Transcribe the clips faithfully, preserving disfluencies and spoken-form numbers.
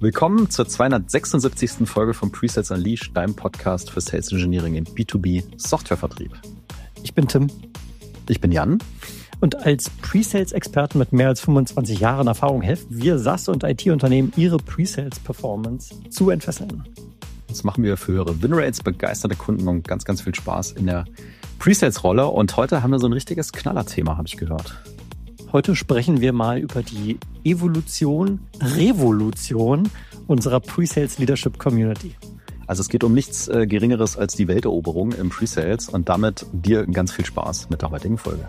Willkommen zur zweihundertsechsundsiebzigsten Folge von Presales Unleashed, deinem Podcast für Sales Engineering im B zwei B Softwarevertrieb. Ich bin Tim. Ich bin Jan. Und als Presales-Experten mit mehr als fünfundzwanzig Jahren Erfahrung helfen wir SaaS- und I T-Unternehmen, ihre Presales-Performance zu entfesseln. Das machen wir für höhere Winrates, begeisterte Kunden und ganz, ganz viel Spaß in der Presales-Rolle. Und heute haben wir so ein richtiges Knallerthema, habe ich gehört. Heute sprechen wir mal über die Evolution, Revolution unserer Presales Leadership Community. Also es geht um nichts äh, Geringeres als die Welteroberung im Presales und damit dir ganz viel Spaß mit der heutigen Folge.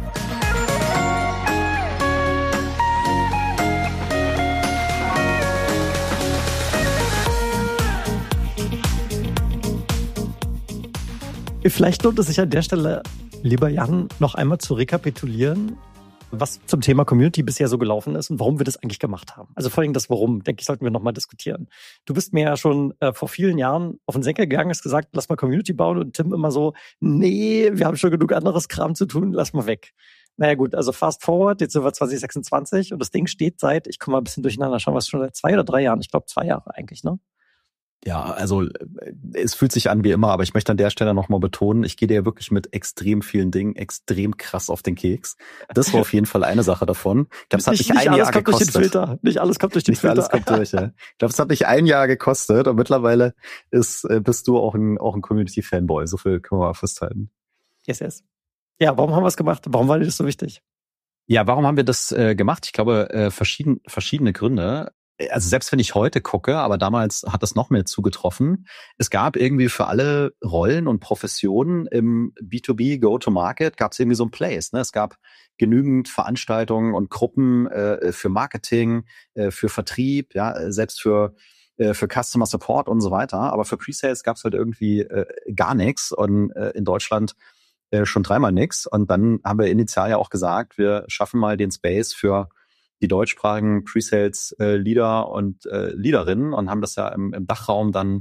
Vielleicht lohnt es sich an der Stelle, lieber Jan, noch einmal zu rekapitulieren, was zum Thema Community bisher so gelaufen ist und warum wir das eigentlich gemacht haben. Also vor allem das Warum, denke ich, sollten wir nochmal diskutieren. Du bist mir ja schon äh, vor vielen Jahren auf den Senker gegangen, hast gesagt, lass mal Community bauen und Tim immer so, nee, wir haben schon genug anderes Kram zu tun, lass mal weg. Naja gut, also fast forward, jetzt sind wir zwanzig sechsundzwanzig und das Ding steht seit, ich komme mal ein bisschen durcheinander, schauen wir es schon seit zwei oder drei Jahren, ich glaube zwei Jahre eigentlich, ne? Ja, also es fühlt sich an wie immer, aber ich möchte an der Stelle nochmal betonen, ich gehe dir wirklich mit extrem vielen Dingen extrem krass auf den Keks. Das war auf jeden Fall eine Sache davon. Ich glaube, es hat nicht, mich nicht ein Jahr kommt gekostet. Durch den Filter. Nicht alles kommt durch den nicht Filter. Alles kommt durch, ja. Ich glaube, es hat mich ein Jahr gekostet und mittlerweile ist, bist du auch ein, auch ein Community-Fanboy. So viel können wir mal festhalten. Yes, yes. Ja, warum haben wir es gemacht? Warum war dir das so wichtig? Ja, warum haben wir das äh, gemacht? Ich glaube, äh, verschieden, verschiedene Gründe. Also selbst wenn ich heute gucke, aber damals hat das noch mehr zugetroffen. Es gab irgendwie für alle Rollen und Professionen im B zwei B Go-to-Market gab es irgendwie so ein Place. Ne? Es gab genügend Veranstaltungen und Gruppen äh, für Marketing, äh, für Vertrieb, ja, selbst für äh, für Customer Support und so weiter. Aber für Pre-Sales gab es halt irgendwie äh, gar nichts und äh, in Deutschland äh, schon dreimal nichts. Und dann haben wir initial ja auch gesagt, wir schaffen mal den Space für die deutschsprachigen Pre-Sales-Leader und äh, Leaderinnen und haben das ja im, im Dachraum dann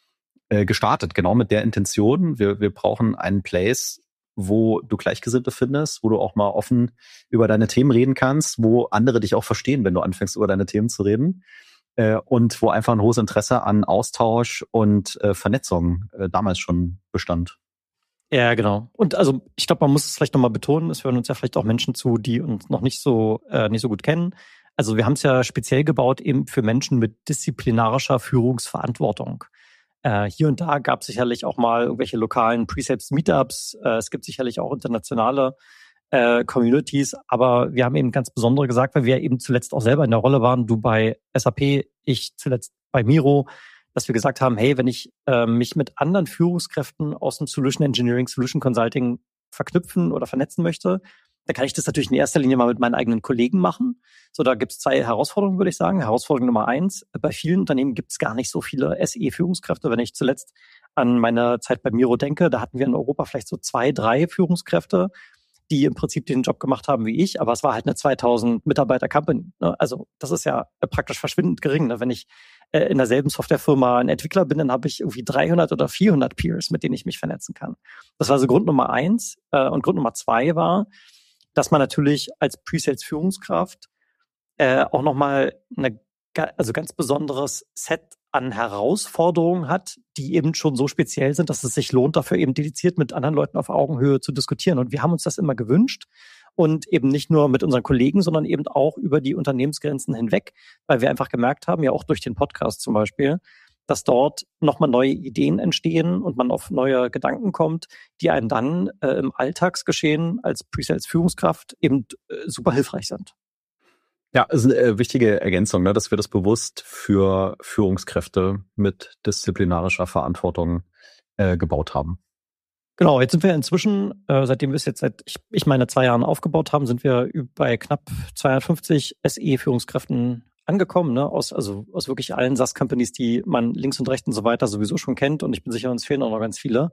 äh, gestartet, genau mit der Intention. Wir, wir brauchen einen Place, wo du Gleichgesinnte findest, wo du auch mal offen über deine Themen reden kannst, wo andere dich auch verstehen, wenn du anfängst, über deine Themen zu reden äh, und wo einfach ein hohes Interesse an Austausch und äh, Vernetzung äh, damals schon bestand. Ja, genau. Und also ich glaube, man muss es vielleicht nochmal betonen, es hören uns ja vielleicht auch Menschen zu, die uns noch nicht so äh, nicht so gut kennen. Also wir haben es ja speziell gebaut eben für Menschen mit disziplinarischer Führungsverantwortung. Äh, hier und da gab es sicherlich auch mal irgendwelche lokalen Presales-Meetups. Äh, es gibt sicherlich auch internationale äh, Communities. Aber wir haben eben ganz besondere gesagt, weil wir eben zuletzt auch selber in der Rolle waren. Du bei S A P, ich zuletzt bei Miro, dass wir gesagt haben, hey, wenn ich äh, mich mit anderen Führungskräften aus dem Solution Engineering, Solution Consulting verknüpfen oder vernetzen möchte, dann kann ich das natürlich in erster Linie mal mit meinen eigenen Kollegen machen. So, da gibt es zwei Herausforderungen, würde ich sagen. Herausforderung Nummer eins, bei vielen Unternehmen gibt es gar nicht so viele S E-Führungskräfte. Wenn ich zuletzt an meine Zeit bei Miro denke, da hatten wir in Europa vielleicht so zwei, drei Führungskräfte, die im Prinzip den Job gemacht haben wie ich, aber es war halt eine zweitausend Mitarbeiter Company. Ne? Also das ist ja praktisch verschwindend gering. Ne? Wenn ich äh, in derselben Softwarefirma ein Entwickler bin, dann habe ich irgendwie dreihundert oder vierhundert Peers, mit denen ich mich vernetzen kann. Das war so Grund Nummer eins. Äh, und Grund Nummer zwei war, dass man natürlich als Pre-Sales-Führungskraft äh, auch nochmal eine also ganz besonderes Set an Herausforderungen hat, die eben schon so speziell sind, dass es sich lohnt, dafür eben dediziert mit anderen Leuten auf Augenhöhe zu diskutieren. Und wir haben uns das immer gewünscht und eben nicht nur mit unseren Kollegen, sondern eben auch über die Unternehmensgrenzen hinweg, weil wir einfach gemerkt haben, ja auch durch den Podcast zum Beispiel, dass dort nochmal neue Ideen entstehen und man auf neue Gedanken kommt, die einem dann äh, im Alltagsgeschehen als Pre-Sales-Führungskraft eben äh, super hilfreich sind. Ja, ist eine äh, wichtige Ergänzung, ne, dass wir das bewusst für Führungskräfte mit disziplinarischer Verantwortung äh, gebaut haben. Genau, jetzt sind wir inzwischen, äh, seitdem wir es jetzt seit, ich, ich meine, zwei Jahren aufgebaut haben, sind wir bei knapp zweihundertfünfzig S E-Führungskräften angekommen, ne, aus, also aus wirklich allen SaaS-Companies, die man links und rechts und so weiter sowieso schon kennt. Und ich bin sicher, uns fehlen auch noch ganz viele.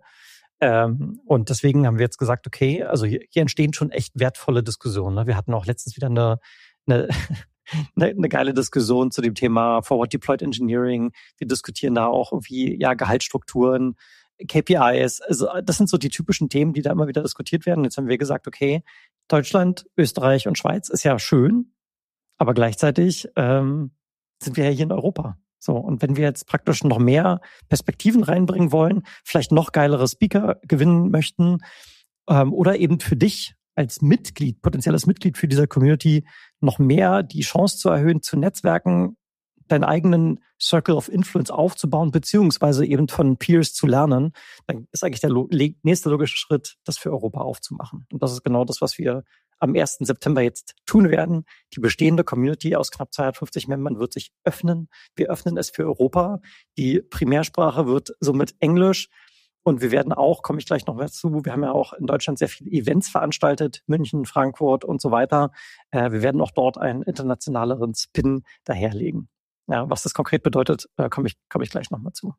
Ähm, und deswegen haben wir jetzt gesagt, okay, also hier, hier entstehen schon echt wertvolle Diskussionen. Ne? Wir hatten auch letztens wieder eine Eine, eine, eine geile Diskussion zu dem Thema Forward Deployed Engineering. Wir diskutieren da auch irgendwie ja Gehaltsstrukturen, K P Is. Also das sind so die typischen Themen, die da immer wieder diskutiert werden. Jetzt haben wir gesagt, okay, Deutschland, Österreich und Schweiz ist ja schön, aber gleichzeitig ähm, sind wir ja hier in Europa. So, und wenn wir jetzt praktisch noch mehr Perspektiven reinbringen wollen, vielleicht noch geilere Speaker gewinnen möchten, ähm, oder eben für dich als Mitglied, potenzielles Mitglied für dieser Community noch mehr die Chance zu erhöhen, zu netzwerken, deinen eigenen Circle of Influence aufzubauen, beziehungsweise eben von Peers zu lernen, dann ist eigentlich der lo- nächste logische Schritt, das für Europa aufzumachen. Und das ist genau das, was wir am ersten September jetzt tun werden. Die bestehende Community aus knapp zweihundertfünfzig Membern wird sich öffnen. Wir öffnen es für Europa. Die Primärsprache wird somit Englisch. Und wir werden auch, komme ich gleich noch dazu, wir haben ja auch in Deutschland sehr viele Events veranstaltet, München, Frankfurt und so weiter. Äh, wir werden auch dort einen internationaleren Spin daherlegen. Ja, was das konkret bedeutet, äh, komme ich, komme ich gleich nochmal zu.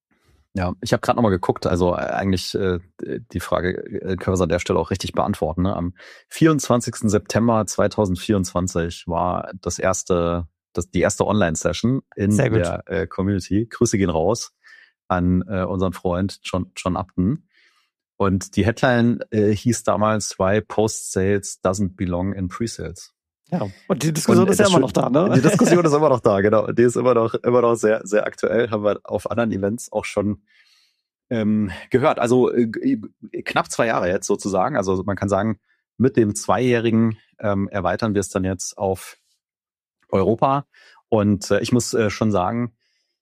Ja, ich habe gerade nochmal geguckt, also äh, eigentlich äh, die Frage äh, können wir an der Stelle auch richtig beantworten. Ne? Am vierundzwanzigsten September zweitausendvierundzwanzig war das erste, das, die erste Online-Session in der äh, Community. Grüße gehen raus an äh, unseren Freund John, John Upton. Und die Headline äh, hieß damals Why Post-Sales Doesn't Belong in Pre-Sales. Ja, und die Diskussion und ist ja immer noch da, ne? Die Diskussion ist immer noch da, genau. Die ist immer noch, immer noch sehr, sehr aktuell. Haben wir auf anderen Events auch schon ähm, gehört. Also äh, knapp zwei Jahre jetzt sozusagen. Also man kann sagen, mit dem Zweijährigen ähm, erweitern wir es dann jetzt auf Europa. Und äh, ich muss äh, schon sagen,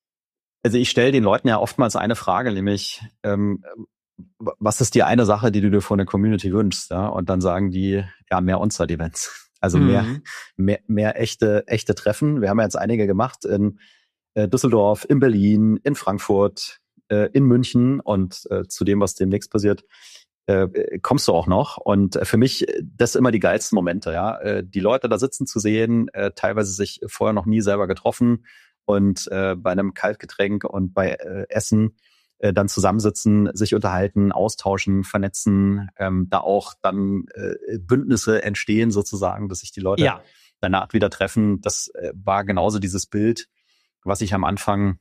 also ich stelle den Leuten ja oftmals eine Frage, nämlich ähm, was ist die eine Sache, die du dir von der Community wünschst? Ja? Und dann sagen die, ja, mehr On-Site-Events. Also mhm. mehr, mehr, mehr echte, echte Treffen. Wir haben ja jetzt einige gemacht in äh, Düsseldorf, in Berlin, in Frankfurt, äh, in München und äh, zu dem, was demnächst passiert, äh, kommst du auch noch. Und äh, für mich, das sind immer die geilsten Momente, ja. Äh, die Leute da sitzen zu sehen, äh, teilweise sich vorher noch nie selber getroffen und äh, bei einem Kaltgetränk und bei äh, Essen dann zusammensitzen, sich unterhalten, austauschen, vernetzen, ähm, da auch dann äh, Bündnisse entstehen sozusagen, dass sich die Leute ja. danach wieder treffen. Das äh, war genauso dieses Bild, was ich am Anfang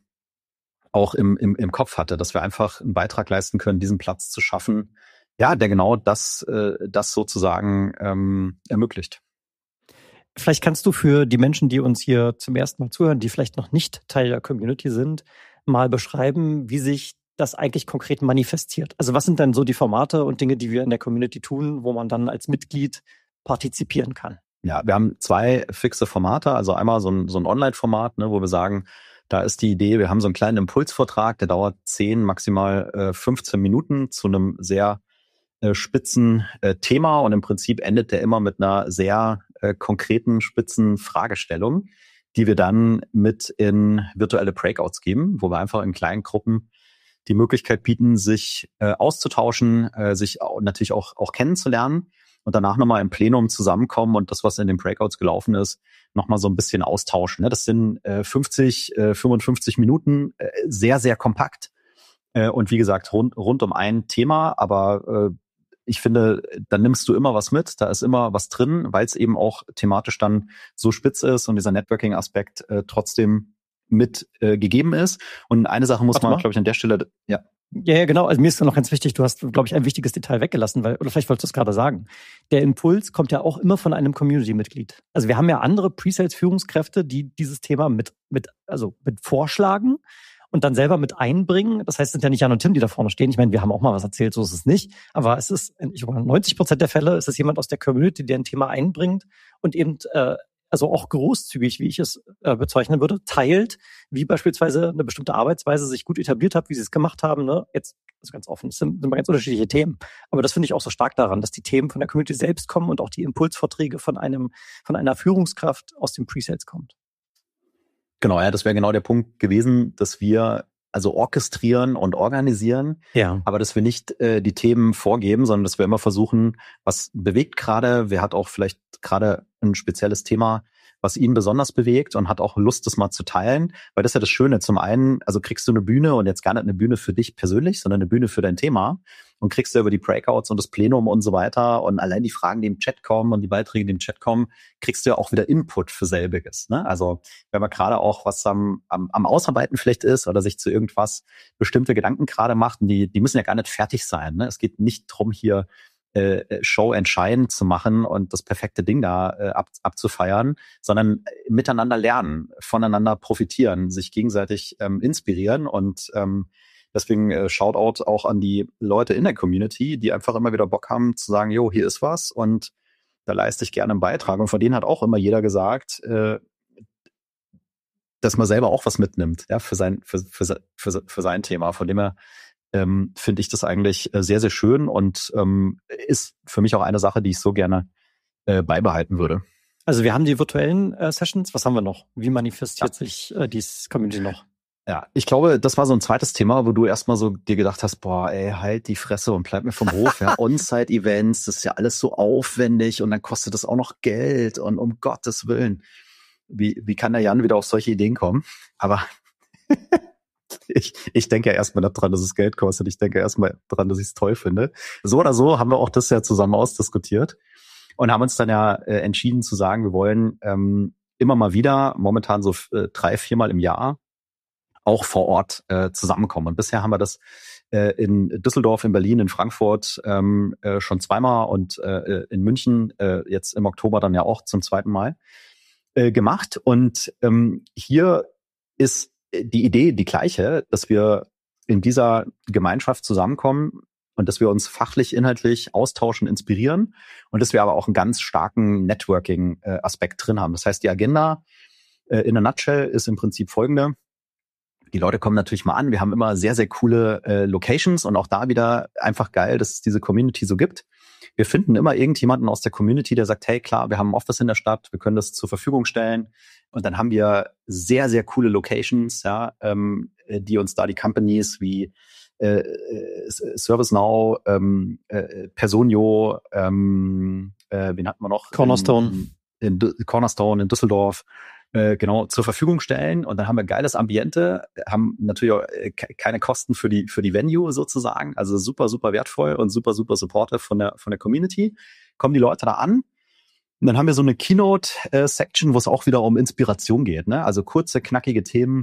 auch im, im, im Kopf hatte, dass wir einfach einen Beitrag leisten können, diesen Platz zu schaffen, ja, der genau das, äh, das sozusagen ähm, ermöglicht. Vielleicht kannst du für die Menschen, die uns hier zum ersten Mal zuhören, die vielleicht noch nicht Teil der Community sind, mal beschreiben, wie sich das eigentlich konkret manifestiert? Also was sind denn so die Formate und Dinge, die wir in der Community tun, wo man dann als Mitglied partizipieren kann? Ja, wir haben zwei fixe Formate. Also einmal so ein, so ein Online-Format, ne, wo wir sagen, da ist die Idee, wir haben so einen kleinen Impulsvortrag, der dauert zehn, maximal äh, fünfzehn Minuten zu einem sehr äh, spitzen äh, Thema und im Prinzip endet der immer mit einer sehr äh, konkreten, spitzen Fragestellung, die wir dann mit in virtuelle Breakouts geben, wo wir einfach in kleinen Gruppen die Möglichkeit bieten, sich äh, auszutauschen, äh, sich auch, natürlich auch, auch kennenzulernen und danach nochmal im Plenum zusammenkommen und das, was in den Breakouts gelaufen ist, nochmal so ein bisschen austauschen. Ne? Das sind äh, fünfzig, äh, fünfundfünfzig Minuten, äh, sehr, sehr kompakt äh, und wie gesagt, rund, rund um ein Thema, aber äh, ich finde, da nimmst du immer was mit, da ist immer was drin, weil es eben auch thematisch dann so spitz ist und dieser Networking-Aspekt äh, trotzdem mit äh, gegeben ist. Und eine Sache muss Warte man, glaube ich, an der Stelle, ja. Ja, ja, genau. Also mir ist noch ganz wichtig, du hast, glaube ich, ein wichtiges Detail weggelassen, weil, oder vielleicht wolltest du es gerade sagen. Der Impuls kommt ja auch immer von einem Community-Mitglied. Also wir haben ja andere Pre-Sales-Führungskräfte, die dieses Thema mit, mit, also mit vorschlagen und dann selber mit einbringen. Das heißt, es sind ja nicht Jan und Tim, die da vorne stehen. Ich meine, wir haben auch mal was erzählt, so ist es nicht. Aber es ist, ich meine, neunzig Prozent der Fälle ist es jemand aus der Community, der ein Thema einbringt und eben, äh, also auch großzügig, wie ich es äh, bezeichnen würde, teilt, wie beispielsweise eine bestimmte Arbeitsweise sich gut etabliert hat, wie sie es gemacht haben. Ne? Jetzt, also ganz offen, es sind, sind ganz unterschiedliche Themen. Aber das finde ich auch so stark daran, dass die Themen von der Community selbst kommen und auch die Impulsvorträge von einem, von einer Führungskraft aus dem Pre-Sales kommt. Genau, ja, das wäre genau der Punkt gewesen, dass wir also orchestrieren und organisieren, ja. aber dass wir nicht äh, die Themen vorgeben, sondern dass wir immer versuchen, was bewegt gerade, wer hat auch vielleicht gerade ein spezielles Thema, was ihn besonders bewegt und hat auch Lust, das mal zu teilen, weil das ist ja das Schöne. Zum einen, also kriegst du eine Bühne und jetzt gar nicht eine Bühne für dich persönlich, sondern eine Bühne für dein Thema und kriegst du über die Breakouts und das Plenum und so weiter und allein die Fragen, die im Chat kommen und die Beiträge, die im Chat kommen, kriegst du ja auch wieder Input für selbiges. Ne? Also wenn man gerade auch was am, am, am Ausarbeiten vielleicht ist oder sich zu irgendwas bestimmte Gedanken gerade macht, und die, die müssen ja gar nicht fertig sein. Ne? Es geht nicht drum, hier äh, Show and Shine zu machen und das perfekte Ding da äh, ab, abzufeiern, sondern miteinander lernen, voneinander profitieren, sich gegenseitig ähm, inspirieren und ähm, deswegen äh, Shoutout auch an die Leute in der Community, die einfach immer wieder Bock haben zu sagen, jo, hier ist was und da leiste ich gerne einen Beitrag. Und von denen hat auch immer jeder gesagt, äh, dass man selber auch was mitnimmt, ja, für sein, für, für, für, für sein Thema. Von dem her ähm, finde ich das eigentlich äh, sehr, sehr schön und ähm, ist für mich auch eine Sache, die ich so gerne äh, beibehalten würde. Also wir haben die virtuellen äh, Sessions. Was haben wir noch? Wie manifestiert ja. sich äh, die Community noch? Ja, ich glaube, das war so ein zweites Thema, wo du erstmal so dir gedacht hast, boah, ey, halt die Fresse und bleib mir vom Hof. Ja, On-Site-Events, das ist ja alles so aufwendig und dann kostet das auch noch Geld und um Gottes Willen. Wie, wie kann der Jan wieder auf solche Ideen kommen? Aber ich, ich denke ja erstmal daran, dass es Geld kostet. Ich denke erstmal daran, dass ich es toll finde. So oder so haben wir auch das ja zusammen ausdiskutiert und haben uns dann ja äh, entschieden zu sagen, wir wollen ähm, immer mal wieder, momentan so äh, drei, viermal im Jahr, auch vor Ort äh, zusammenkommen. Und bisher haben wir das äh, in Düsseldorf, in Berlin, in Frankfurt ähm, äh, schon zweimal und äh, in München äh, jetzt im Oktober dann ja auch zum zweiten Mal äh, gemacht. Und ähm, hier ist die Idee die gleiche, dass wir in dieser Gemeinschaft zusammenkommen und dass wir uns fachlich, inhaltlich austauschen, inspirieren und dass wir aber auch einen ganz starken Networking-Aspekt drin haben. Das heißt, die Agenda äh, in a nutshell ist im Prinzip folgende. Die Leute kommen natürlich mal an. Wir haben immer sehr, sehr coole äh, Locations und auch da wieder einfach geil, dass es diese Community so gibt. Wir finden immer irgendjemanden aus der Community, der sagt, hey, klar, wir haben ein Office in der Stadt, wir können das zur Verfügung stellen. Und dann haben wir sehr, sehr coole Locations, ja, ähm, die uns da die Companies wie äh, ServiceNow, ähm, äh, Personio, ähm, äh, wen hatten wir noch? Cornerstone. In, in Cornerstone in Düsseldorf. Äh, genau zur Verfügung stellen und dann haben wir geiles Ambiente, haben natürlich auch äh, keine Kosten für die für die Venue sozusagen, also super super wertvoll und super super supportive von der von der Community. Kommen die Leute da an und dann haben wir so eine Keynote-Section, wo es auch wieder um Inspiration geht, ne? Also kurze knackige Themen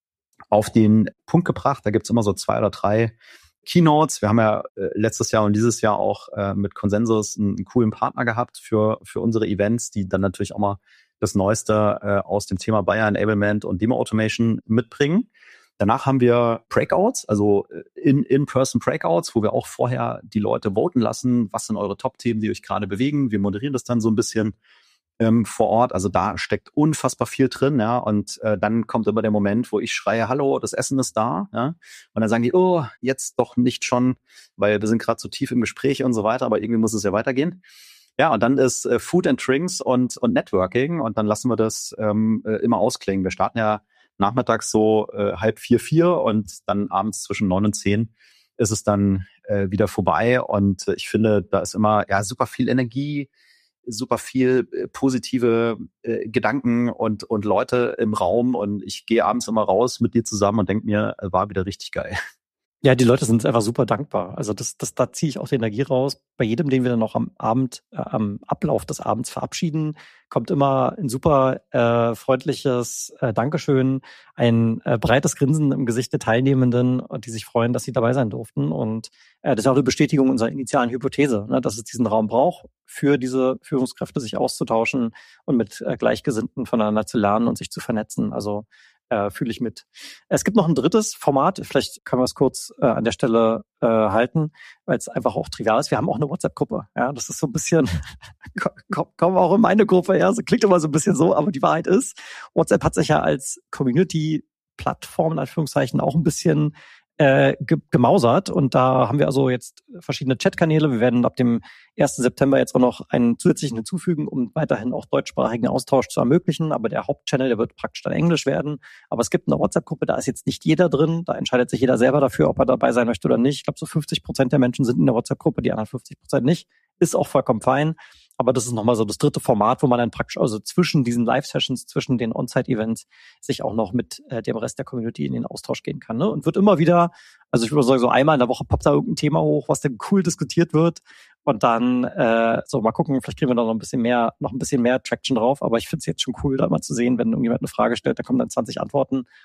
auf den Punkt gebracht. Da gibt's immer so zwei oder drei Keynotes. Wir haben ja äh, letztes Jahr und dieses Jahr auch äh, mit Consensus einen, einen coolen Partner gehabt für für unsere Events, die dann natürlich auch mal das Neueste äh, aus dem Thema Buyer Enablement und Demo Automation mitbringen. Danach haben wir Breakouts, also in, in-person Breakouts, wo wir auch vorher die Leute voten lassen, was sind eure Top-Themen, die euch gerade bewegen. Wir moderieren das dann so ein bisschen ähm, vor Ort. Also da steckt unfassbar viel drin, ja. Und äh, dann kommt immer der Moment, wo ich schreie, hallo, das Essen ist da, ja. Und dann sagen die, oh, jetzt doch nicht schon, weil wir sind gerade so tief im Gespräch und so weiter, aber irgendwie muss es ja weitergehen. Ja, und dann ist äh, Food and Drinks und und Networking und dann lassen wir das ähm, äh, immer ausklingen. Wir starten ja nachmittags so äh, halb vier, vier und dann abends zwischen neun und zehn ist es dann äh, wieder vorbei und äh, ich finde, da ist immer ja super viel Energie, super viel äh, positive äh, Gedanken und und Leute im Raum und ich gehe abends immer raus mit dir zusammen und denke mir, äh, war wieder richtig geil. Ja, die Leute sind einfach super dankbar. Also das, das, da ziehe ich auch die Energie raus. Bei jedem, den wir dann noch am Abend, äh, am Ablauf des Abends verabschieden, kommt immer ein super äh, freundliches äh, Dankeschön, ein äh, breites Grinsen im Gesicht der Teilnehmenden, die sich freuen, dass sie dabei sein durften. Und äh, das ist auch eine Bestätigung unserer initialen Hypothese, ne, dass es diesen Raum braucht, für diese Führungskräfte sich auszutauschen und mit äh, Gleichgesinnten voneinander zu lernen und sich zu vernetzen. Also Äh, fühle ich mit. Es gibt noch ein drittes Format, vielleicht können wir es kurz äh, an der Stelle äh, halten, weil es einfach auch trivial ist. Wir haben auch eine WhatsApp-Gruppe. Ja, das ist so ein bisschen, komm, komm auch in meine Gruppe, ja, so klingt immer so ein bisschen so, aber die Wahrheit ist, WhatsApp hat sich ja als Community-Plattform in Anführungszeichen auch ein bisschen äh, ge- gemausert und da haben wir also jetzt verschiedene Chatkanäle. Wir werden ab dem ersten September jetzt auch noch einen zusätzlichen hinzufügen, um weiterhin auch deutschsprachigen Austausch zu ermöglichen. Aber der Hauptchannel, der wird praktisch dann Englisch werden. Aber es gibt eine WhatsApp-Gruppe, da ist jetzt nicht jeder drin. Da entscheidet sich jeder selber dafür, ob er dabei sein möchte oder nicht. Ich glaube, so fünfzig Prozent der Menschen sind in der WhatsApp-Gruppe, die anderen fünfzig Prozent nicht. Ist auch vollkommen fein. Aber das ist nochmal so das dritte Format, wo man dann praktisch also zwischen diesen Live-Sessions, zwischen den On-Site-Events sich auch noch mit äh, dem Rest der Community in den Austausch gehen kann. Ne? Und wird immer wieder, also ich würde sagen, so einmal in der Woche poppt da irgendein Thema hoch, was dann cool diskutiert wird. Und dann, äh, so mal gucken, vielleicht kriegen wir da noch ein bisschen mehr, noch ein bisschen mehr Traction drauf. Aber ich finde es jetzt schon cool, da mal zu sehen, wenn irgendjemand eine Frage stellt, da kommen dann zwanzig Antworten.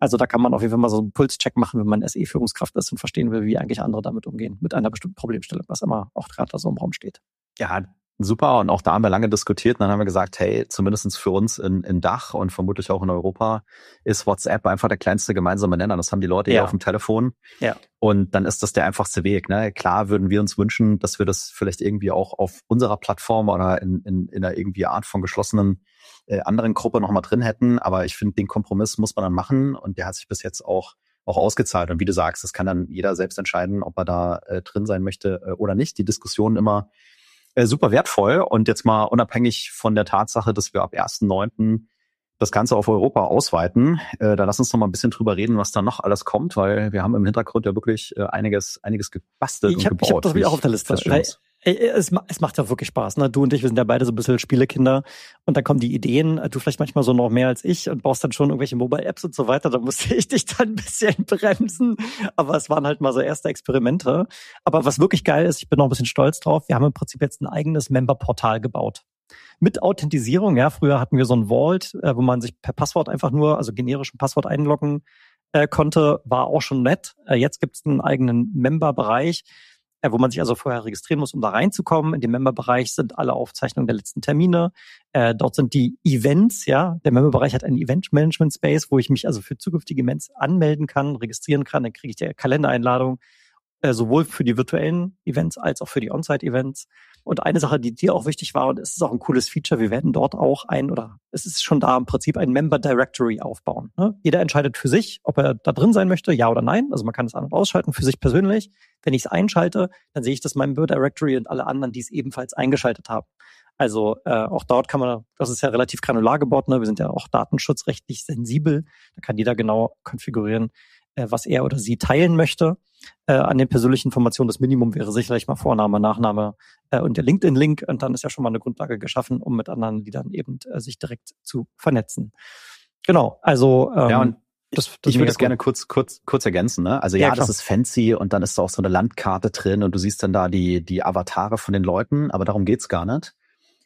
Also da kann man auf jeden Fall mal so einen Pulscheck machen, wenn man S E-Führungskraft ist und verstehen will, wie eigentlich andere damit umgehen, mit einer bestimmten Problemstellung, was immer auch gerade da so im Raum steht. Ja, super. Und auch da haben wir lange diskutiert. Und dann haben wir gesagt, hey, zumindest für uns in, in Dach und vermutlich auch in Europa ist WhatsApp einfach der kleinste gemeinsame Nenner. Das haben die Leute ja auf dem Telefon. Ja. Und dann ist das der einfachste Weg. Ne? Klar würden wir uns wünschen, dass wir das vielleicht irgendwie auch auf unserer Plattform oder in, in, in einer irgendwie Art von geschlossenen äh, anderen Gruppe nochmal drin hätten. Aber ich finde, den Kompromiss muss man dann machen. Und der hat sich bis jetzt auch auch ausgezahlt. Und wie du sagst, das kann dann jeder selbst entscheiden, ob er da äh, drin sein möchte äh, oder nicht. Die Diskussion immer Äh, super wertvoll. Und jetzt mal unabhängig von der Tatsache, dass wir ab ersten neunten das Ganze auf Europa ausweiten, äh, da lass uns noch mal ein bisschen drüber reden, was da noch alles kommt, weil wir haben im Hintergrund ja wirklich äh, einiges einiges gebastelt ich und hab, gebaut. Ich habe das wieder auch auf der Liste. Weil, äh, es, es macht ja wirklich Spaß. Ne? Du und ich, wir sind ja beide so ein bisschen Spielekinder. Und dann kommen die Ideen, du vielleicht manchmal so noch mehr als ich und baust dann schon irgendwelche Mobile-Apps und so weiter. Da musste ich dich dann ein bisschen bremsen. Aber es waren halt mal so erste Experimente. Aber was wirklich geil ist, ich bin noch ein bisschen stolz drauf, wir haben im Prinzip jetzt ein eigenes Member-Portal gebaut. Mit Authentisierung, ja, früher hatten wir so ein Vault, äh, wo man sich per Passwort einfach nur, also generischen Passwort einloggen äh, konnte, war auch schon nett. Äh, jetzt gibt es einen eigenen Member-Bereich, äh, wo man sich also vorher registrieren muss, um da reinzukommen. In dem Member-Bereich sind alle Aufzeichnungen der letzten Termine. Äh, dort sind die Events, ja. Der Member-Bereich hat einen Event-Management-Space, wo ich mich also für zukünftige Events anmelden kann, registrieren kann. Dann kriege ich die Kalendereinladung, äh, sowohl für die virtuellen Events als auch für die On-Site-Events. Und eine Sache, die dir auch wichtig war, und es ist auch ein cooles Feature, wir werden dort auch ein, oder es ist schon da im Prinzip ein Member Directory aufbauen. Ne? Jeder entscheidet für sich, ob er da drin sein möchte, ja oder nein. Also man kann es an- und ausschalten für sich persönlich. Wenn ich es einschalte, dann sehe ich das Member Directory und alle anderen, die es ebenfalls eingeschaltet haben. Also äh, auch dort kann man, das ist ja relativ granular gebaut, ne? Wir sind ja auch datenschutzrechtlich sensibel. Da kann jeder genau konfigurieren, äh, was er oder sie teilen möchte. Äh, an den persönlichen Informationen, das Minimum wäre sicherlich mal Vorname, Nachname äh, und der LinkedIn-Link. Und dann ist ja schon mal eine Grundlage geschaffen, um mit anderen Liedern eben äh, sich direkt zu vernetzen. Genau, also ähm, ja, und das, das ich würde das cool. gerne kurz kurz kurz ergänzen. Ne? Also ja, ja das ist fancy und dann ist da auch so eine Landkarte drin und du siehst dann da die die Avatare von den Leuten, aber darum geht's gar nicht.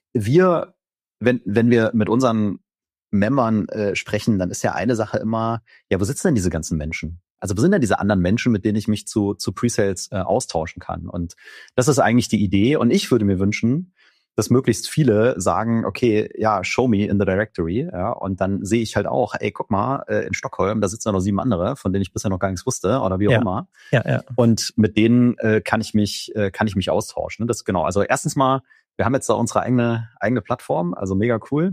Wir, wenn wenn wir mit unseren Membern äh, sprechen, dann ist ja eine Sache immer, ja, wo sitzen denn diese ganzen Menschen? Also wo sind denn diese anderen Menschen, mit denen ich mich zu zu Presales äh, austauschen kann? Und das ist eigentlich die Idee. Und ich würde mir wünschen, dass möglichst viele sagen, okay, ja, show me in the directory. Ja, und dann sehe ich halt auch, ey, guck mal, äh, in Stockholm, da sitzen ja noch sieben andere, von denen ich bisher noch gar nichts wusste oder wie auch ja. immer. Ja, ja. Und mit denen äh, kann ich mich äh, kann ich mich austauschen. Das genau. Also erstens mal, wir haben jetzt da unsere eigene eigene Plattform, also mega cool.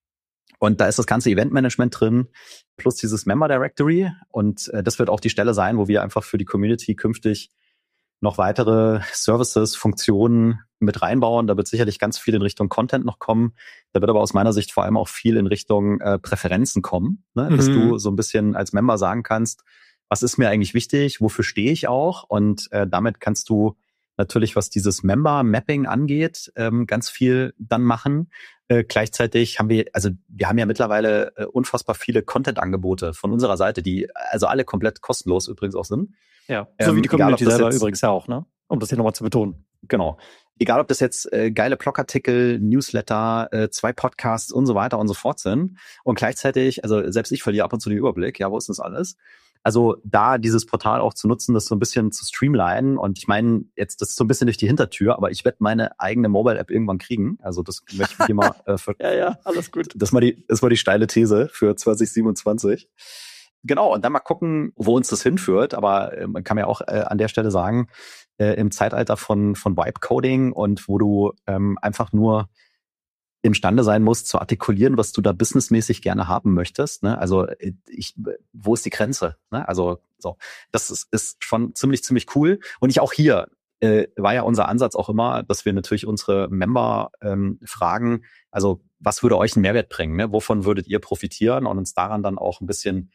Und da ist das ganze Eventmanagement drin, plus dieses Member Directory. Und äh, das wird auch die Stelle sein, wo wir einfach für die Community künftig noch weitere Services, Funktionen mit reinbauen. Da wird sicherlich ganz viel in Richtung Content noch kommen. Da wird aber aus meiner Sicht vor allem auch viel in Richtung äh, Präferenzen kommen, ne? Mhm. Dass du so ein bisschen als Member sagen kannst, was ist mir eigentlich wichtig, wofür stehe ich auch? Und äh, damit kannst du natürlich, was dieses Member-Mapping angeht, ähm, ganz viel dann machen. Äh, gleichzeitig haben wir, also wir haben ja mittlerweile äh, unfassbar viele Content-Angebote von unserer Seite, die also alle komplett kostenlos übrigens auch sind. Ja, so ähm, wie die Community egal, selber jetzt, übrigens ja auch, ne? Um das hier nochmal zu betonen. Genau. Egal, ob das jetzt äh, geile Blogartikel, Newsletter, äh, zwei Podcasts und so weiter und so fort sind. Und gleichzeitig, also selbst ich verliere ab und zu den Überblick, ja, wo ist das alles? Also da dieses Portal auch zu nutzen, das so ein bisschen zu streamlinen. Und ich meine, jetzt das ist so ein bisschen durch die Hintertür, aber ich werde meine eigene Mobile-App irgendwann kriegen. Also das möchte ich hier mal äh, für, ja, ja, alles gut. Das war die, das war die steile These für zwanzig siebenundzwanzig. Genau, und dann mal gucken, wo uns das hinführt. Aber äh, man kann ja auch äh, an der Stelle sagen, äh, im Zeitalter von von Vibe-Coding und wo du ähm, einfach nur imstande sein musst, zu artikulieren, was du da businessmäßig gerne haben möchtest. Ne? Also ich, wo ist die Grenze? Ne? Also so, das ist, ist schon ziemlich, ziemlich cool. Und ich auch hier äh, war ja unser Ansatz auch immer, dass wir natürlich unsere Member ähm, fragen, also was würde euch einen Mehrwert bringen? Ne? Wovon würdet ihr profitieren? Und uns daran dann auch ein bisschen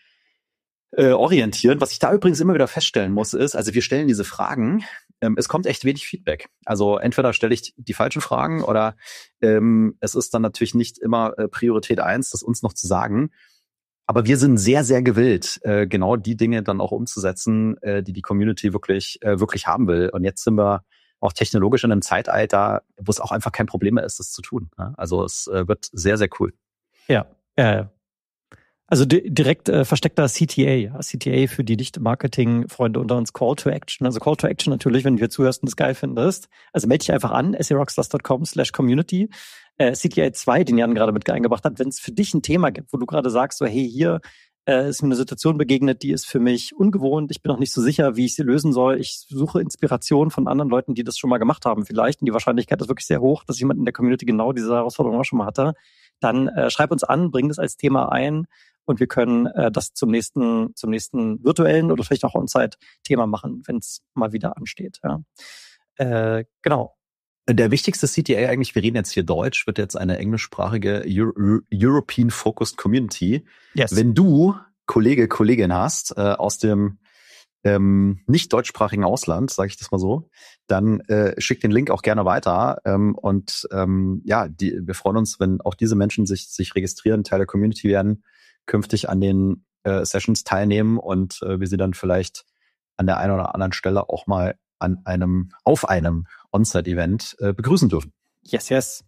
äh, orientieren. Was ich da übrigens immer wieder feststellen muss, ist, also wir stellen diese Fragen, ähm, es kommt echt wenig Feedback. Also entweder stelle ich die falschen Fragen oder ähm, es ist dann natürlich nicht immer äh, Priorität eins, das uns noch zu sagen. Aber wir sind sehr, sehr gewillt, äh, genau die Dinge dann auch umzusetzen, äh, die die Community wirklich, äh, wirklich haben will. Und jetzt sind wir auch technologisch in einem Zeitalter, wo es auch einfach kein Problem mehr ist, das zu tun. Ne? Also es äh, wird sehr, sehr cool. Ja, ja, ja. Also di- direkt äh, versteckter C T A, ja. C T A für die Nicht-Marketing-Freunde unter uns, Call to Action. Also Call to Action natürlich, wenn du hier zuhörst und das geil findest. Also melde dich einfach an, serockstars.com slash community. Äh, C T A zwei, den Jan gerade mit eingebracht hat, wenn es für dich ein Thema gibt, wo du gerade sagst, so hey, hier äh, ist mir eine Situation begegnet, die ist für mich ungewohnt, ich bin noch nicht so sicher, wie ich sie lösen soll. Ich suche Inspiration von anderen Leuten, die das schon mal gemacht haben vielleicht. Und die Wahrscheinlichkeit ist wirklich sehr hoch, dass jemand in der Community genau diese Herausforderung auch schon mal hatte. Dann äh, schreib uns an, bring das als Thema ein. Und wir können äh, das zum nächsten, zum nächsten virtuellen oder vielleicht auch On-Site-Thema machen, wenn es mal wieder ansteht. Ja. Äh, genau. Der wichtigste C T A eigentlich, wir reden jetzt hier Deutsch, wird jetzt eine englischsprachige Euro- European-Focused Community. Yes. Wenn du Kollege, Kollegin hast äh, aus dem ähm, nicht deutschsprachigen Ausland, sage ich das mal so, dann äh, schick den Link auch gerne weiter. Ähm, und ähm, ja, die, wir freuen uns, wenn auch diese Menschen sich, sich registrieren, Teil der Community werden, künftig an den äh, Sessions teilnehmen und äh, wir sie dann vielleicht an der einen oder anderen Stelle auch mal an einem, auf einem On-Site-Event äh, begrüßen dürfen. Yes, yes.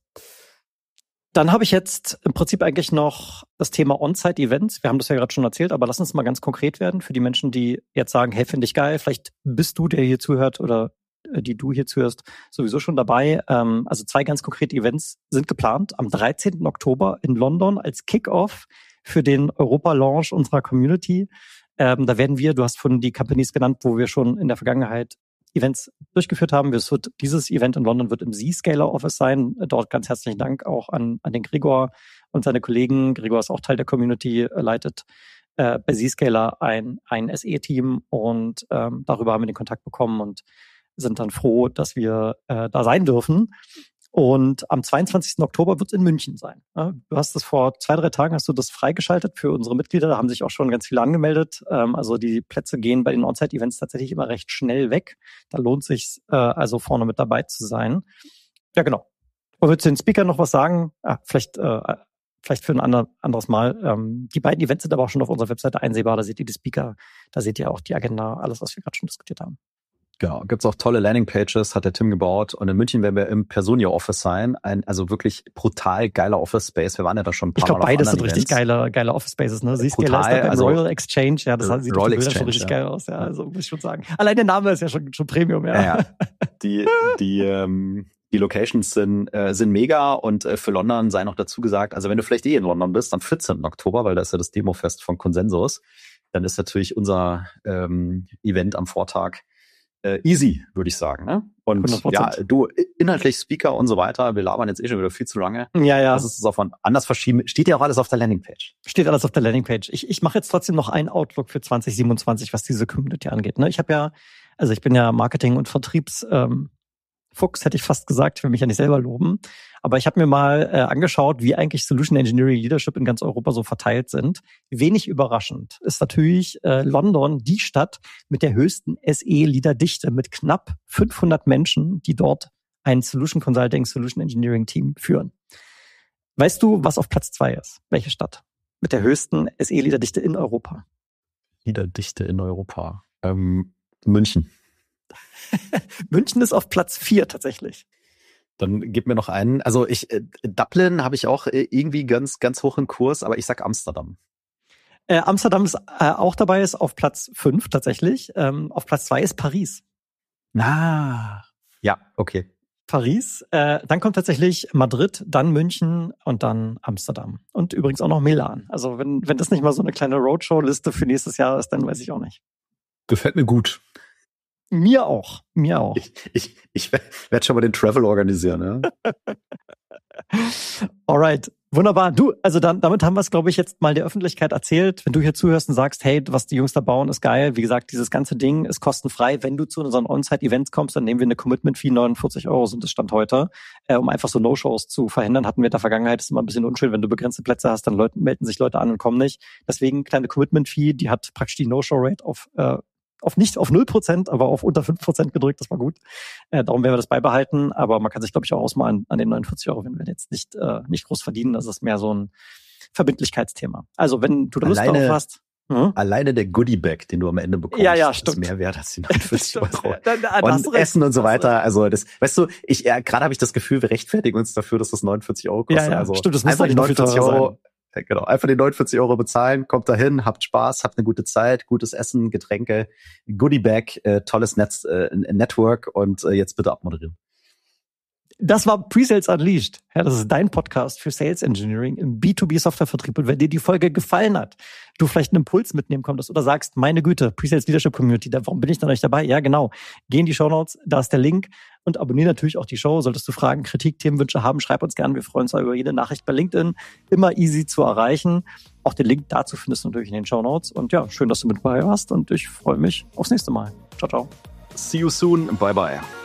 Dann habe ich jetzt im Prinzip eigentlich noch das Thema On-Site-Events. Wir haben das ja gerade schon erzählt, aber lass uns mal ganz konkret werden für die Menschen, die jetzt sagen, hey, finde ich geil. Vielleicht bist du, der hier zuhört oder äh, die du hier zuhörst, sowieso schon dabei. Ähm, also zwei ganz konkrete Events sind geplant am dreizehnten Oktober in London als Kick-Off für den Europa-Launch unserer Community. Ähm, da werden wir, du hast von die Companies genannt, wo wir schon in der Vergangenheit Events durchgeführt haben. Es wird, dieses Event in London wird im Zscaler Office sein. Dort ganz herzlichen Dank auch an, an den Gregor und seine Kollegen. Gregor ist auch Teil der Community, leitet äh, bei Zscaler ein, ein S E-Team und ähm, darüber haben wir den Kontakt bekommen und sind dann froh, dass wir äh, da sein dürfen. Und am zweiundzwanzigsten Oktober wird es in München sein. Ja, du hast das vor zwei, drei Tagen hast du das freigeschaltet für unsere Mitglieder. Da haben sich auch schon ganz viele angemeldet. Ähm, also die Plätze gehen bei den On-Site-Events tatsächlich immer recht schnell weg. Da lohnt sich äh, also vorne mit dabei zu sein. Ja, genau. Und willst du den Speaker noch was sagen? Ah, vielleicht, äh, vielleicht für ein ander, anderes Mal. Ähm, die beiden Events sind aber auch schon auf unserer Webseite einsehbar. Da seht ihr die Speaker, da seht ihr auch die Agenda, alles, was wir gerade schon diskutiert haben. Genau, gibt's auch tolle Landingpages, hat der Tim gebaut. Und in München werden wir im Personio Office sein. Ein also wirklich brutal geiler Office Space. Wir waren ja da schon ein paar Ich glaube, Mal beides auf sind anderen richtig Events. geile, geile Office Spaces, ne? Siehst du, Brutal, beim also Royal Exchange, ja, das sieht auf Royal den Bildern schon Exchange, richtig ja. geil aus, ja, also muss ich schon sagen. Allein der Name ist ja schon, schon Premium, ja. Ja, ja. Die, die, ähm, die Locations sind, äh, sind mega und äh, für London sei noch dazu gesagt, also wenn du vielleicht eh in London bist, am vierzehnten Oktober, weil da ist ja das Demofest von Consensus, dann ist natürlich unser ähm, Event am Vortag äh, easy, würde ich sagen. Ne? Und hundert Prozent. ja, du, inhaltlich Speaker und so weiter, wir labern jetzt eh schon wieder viel zu lange. Ja, ja. Das ist es auch von anders verschieben. Steht ja auch alles auf der Landingpage. Steht alles auf der Landingpage. Ich, ich mache jetzt trotzdem noch einen Outlook für zwanzig siebenundzwanzig, was diese Community angeht. Ne? Ich habe ja, also ich bin ja Marketing- und Vertriebs ähm, Fuchs, hätte ich fast gesagt, ich will mich ja nicht selber loben. Aber ich habe mir mal äh, angeschaut, wie eigentlich Solution Engineering Leadership in ganz Europa so verteilt sind. Wenig überraschend ist natürlich äh, London die Stadt mit der höchsten S E-Leaderdichte mit knapp fünfhundert Menschen, die dort ein Solution Consulting, Solution Engineering Team führen. Weißt du, was auf Platz zwei ist? Welche Stadt mit der höchsten S E-Leaderdichte in Europa? Leaderdichte in Europa. Ähm, München. München ist auf Platz vier tatsächlich. Dann gib mir noch einen. Also ich äh, Dublin habe ich auch äh, irgendwie ganz ganz hoch im Kurs, aber ich sag Amsterdam. Äh, Amsterdam ist äh, auch dabei, ist auf Platz fünf tatsächlich. Ähm, auf Platz zwei ist Paris. Na, ja, okay. Paris. Äh, dann kommt tatsächlich Madrid, dann München und dann Amsterdam. Und übrigens auch noch Milan. Also wenn wenn das nicht mal so eine kleine Roadshow-Liste für nächstes Jahr ist, dann weiß ich auch nicht. Gefällt mir gut. Mir auch, mir auch. Ich, ich, ich werde schon mal den Travel organisieren, ja. Alright, wunderbar. Du, also dann, damit haben wir es, glaube ich, jetzt mal der Öffentlichkeit erzählt. Wenn du hier zuhörst und sagst, hey, was die Jungs da bauen, ist geil. Wie gesagt, dieses ganze Ding ist kostenfrei. Wenn du zu unseren On-Site-Events kommst, dann nehmen wir eine Commitment-Fee, neunundvierzig Euro sind das Stand heute, äh, um einfach so No-Shows zu verhindern. Hatten wir in der Vergangenheit, ist immer ein bisschen unschön, wenn du begrenzte Plätze hast, dann Leute, melden sich Leute an und kommen nicht. Deswegen kleine Commitment-Fee, die hat praktisch die No-Show-Rate auf äh, auf nicht auf null Prozent, aber auf unter fünf Prozent gedrückt, das war gut. Äh, darum werden wir das beibehalten, aber man kann sich, glaube ich, auch ausmalen an den neunundvierzig Euro, wenn wir jetzt nicht äh, nicht groß verdienen. Das ist mehr so ein Verbindlichkeitsthema. Also wenn du da Lust Alleine, darauf hast. Hm? Alleine der Goodie-Bag, den du am Ende bekommst, ja, ja, stimmt. ist mehr wert als die neunundvierzig Euro. da, da, und Essen und so weiter. Also das, weißt du, ich ja, gerade habe ich das Gefühl, wir rechtfertigen uns dafür, dass das neunundvierzig Euro kostet. Ja, ja, also stimmt, das muss einfach die neunundvierzig Euro. Ja, genau. Einfach die neunundvierzig Euro bezahlen, kommt dahin, habt Spaß, habt eine gute Zeit, gutes Essen, Getränke, Goodie-Bag, äh, tolles Netz, äh, Network und äh, jetzt bitte abmoderieren. Das war Pre-Sales Unleashed. Ja, das ist dein Podcast für Sales Engineering im B zwei B Softwarevertrieb. Und wenn dir die Folge gefallen hat, du vielleicht einen Impuls mitnehmen konntest oder sagst, meine Güte, Pre-Sales Leadership Community, da, warum bin ich da noch nicht dabei? Ja, genau. Geh in die Shownotes, da ist der Link und abonniere natürlich auch die Show. Solltest du Fragen, Kritik, Themenwünsche haben, schreib uns gerne. Wir freuen uns über jede Nachricht bei LinkedIn. Immer easy zu erreichen. Auch den Link dazu findest du natürlich in den Shownotes. Und ja, schön, dass du mit dabei warst und ich freue mich aufs nächste Mal. Ciao, ciao. See you soon. Bye, bye.